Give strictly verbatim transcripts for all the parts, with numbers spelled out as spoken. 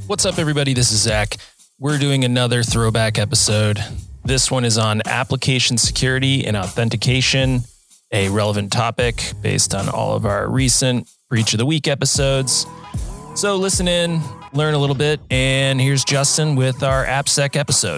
What's up, everybody? This is Zach. We're doing another throwback episode. This one is on application security and authentication, a relevant topic based on all of our recent Breach of the Week episodes. So listen in, learn a little bit, and here's Justin with our AppSec episode.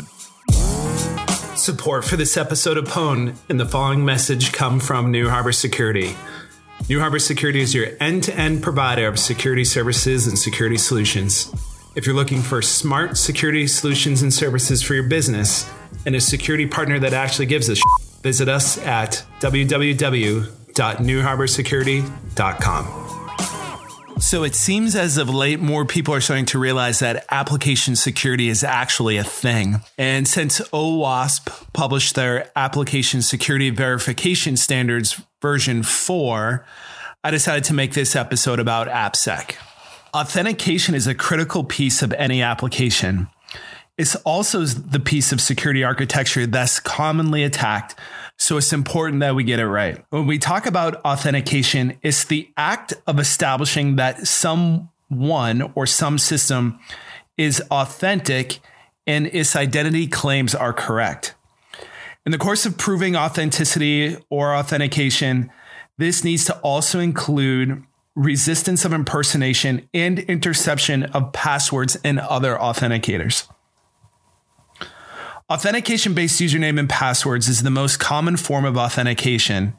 Support for this episode of Pwn and the following message come from New Harbor Security. New Harbor Security is your end-to-end provider of security services and security solutions. If you're looking for smart security solutions and services for your business and a security partner that actually gives a shit, visit us at w w w dot new harbor security dot com. So it seems as of late, more people are starting to realize that application security is actually a thing. And since OWASP published their application security verification standards version four, I decided to make this episode about AppSec. Authentication is a critical piece of any application. It's also the piece of security architecture that's commonly attacked, so it's important that we get it right. When we talk about authentication, it's the act of establishing that someone or some system is authentic and its identity claims are correct. In the course of proving authenticity or authentication, this needs to also include resistance of impersonation and interception of passwords and other authenticators. Authentication-based username and passwords is the most common form of authentication.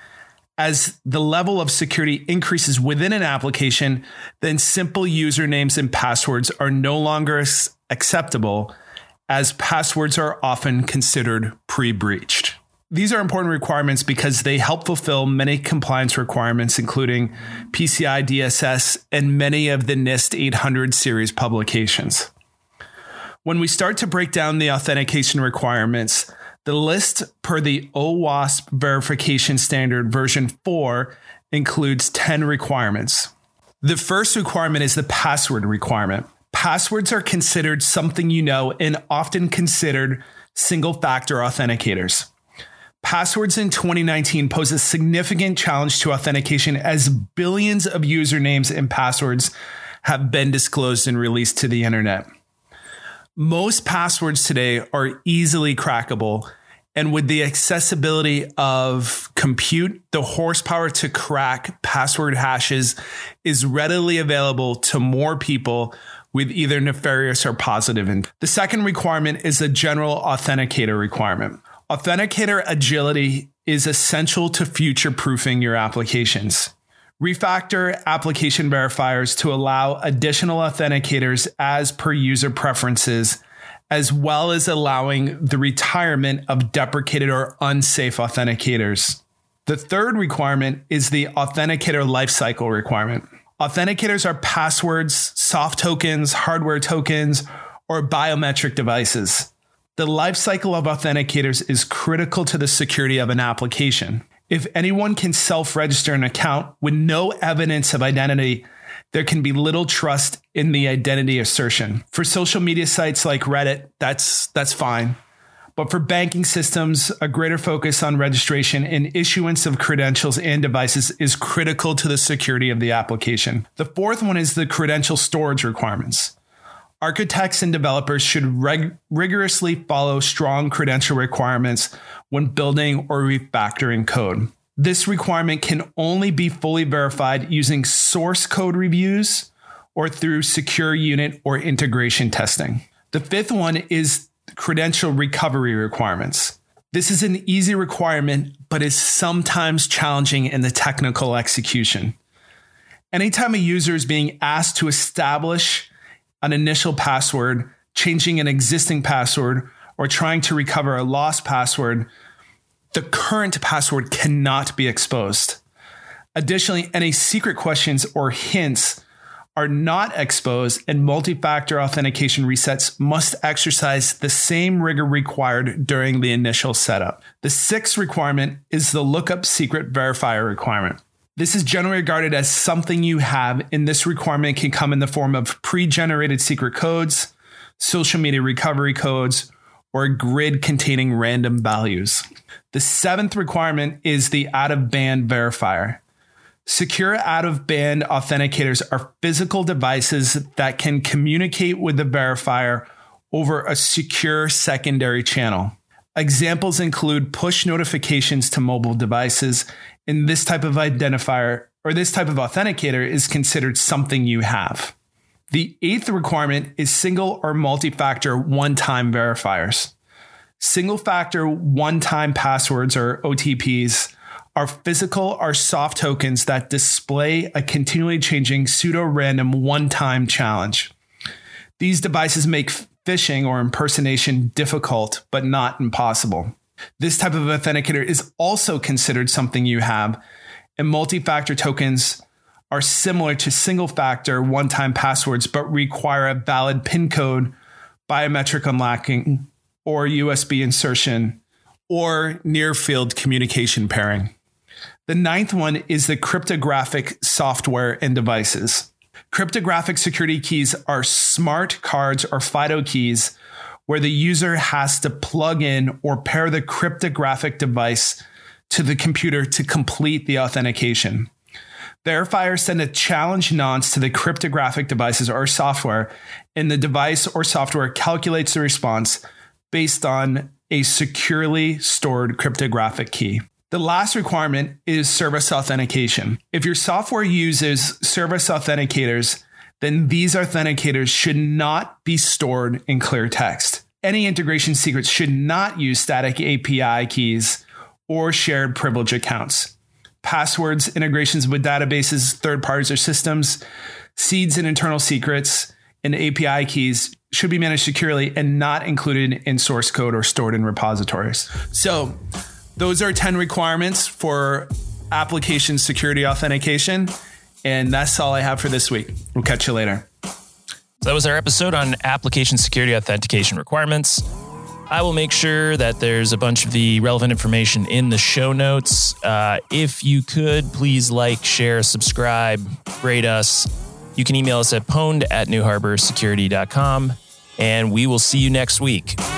As the level of security increases within an application, then simple usernames and passwords are no longer acceptable, as passwords are often considered pre-breached. These are important requirements because they help fulfill many compliance requirements, including P C I D S S and many of the NIST eight hundred series publications. When we start to break down the authentication requirements, the list per the OWASP verification standard version four includes ten requirements. The first requirement is the password requirement. Passwords are considered something you know and often considered single-factor authenticators. Passwords in twenty nineteen pose a significant challenge to authentication as billions of usernames and passwords have been disclosed and released to the internet. Most passwords today are easily crackable, and with the accessibility of compute, the horsepower to crack password hashes is readily available to more people with either nefarious or positive intent. The second requirement is a general authenticator requirement. Authenticator agility is essential to future-proofing your applications. Refactor application verifiers to allow additional authenticators as per user preferences, as well as allowing the retirement of deprecated or unsafe authenticators. The third requirement is the authenticator lifecycle requirement. Authenticators are passwords, soft tokens, hardware tokens, or biometric devices. The lifecycle of authenticators is critical to the security of an application. If anyone can self-register an account with no evidence of identity, there can be little trust in the identity assertion. For social media sites like Reddit, that's that's fine. But for banking systems, a greater focus on registration and issuance of credentials and devices is critical to the security of the application. The fourth one is the credential storage requirements. Architects and developers should reg- rigorously follow strong credential requirements when building or refactoring code. This requirement can only be fully verified using source code reviews or through secure unit or integration testing. The fifth one is credential recovery requirements. This is an easy requirement, but is sometimes challenging in the technical execution. Anytime a user is being asked to establish an initial password, changing an existing password, or trying to recover a lost password, the current password cannot be exposed. Additionally, any secret questions or hints are not exposed, and multi-factor authentication resets must exercise the same rigor required during the initial setup. The sixth requirement is the lookup secret verifier requirement. This is generally regarded as something you have, and this requirement can come in the form of pre-generated secret codes, social media recovery codes, or a grid containing random values. The seventh requirement is the out-of-band verifier. Secure out-of-band authenticators are physical devices that can communicate with the verifier over a secure secondary channel. Examples include push notifications to mobile devices, and this type of identifier or this type of authenticator is considered something you have. The eighth requirement is single or multi-factor one-time verifiers. Single-factor one-time passwords, or O T Ps, are physical or soft tokens that display a continually changing pseudo-random one-time challenge. These devices make phishing or impersonation difficult, but not impossible. This type of authenticator is also considered something you have, and multi-factor tokens are similar to single-factor one-time passwords, but require a valid PIN code, biometric unlocking, or U S B insertion, or near-field communication pairing. The ninth one is the cryptographic software and devices. Cryptographic security keys are smart cards or FIDO keys where the user has to plug in or pair the cryptographic device to the computer to complete the authentication. Verifiers send a challenge nonce to the cryptographic devices or software, and the device or software calculates the response based on a securely stored cryptographic key. The last requirement is service authentication. If your software uses service authenticators, then these authenticators should not be stored in clear text. Any integration secrets should not use static A P I keys or shared privilege accounts. Passwords, integrations with databases, third parties or systems, seeds and internal secrets, and A P I keys should be managed securely and not included in source code or stored in repositories. So those are ten requirements for application security authentication. And that's all I have for this week. We'll catch you later. So that was our episode on application security authentication requirements. I will make sure that there's a bunch of the relevant information in the show notes. Uh, if you could, please like, share, subscribe, rate us. You can email us at pwned at new harbor security dot com, and we will see you next week.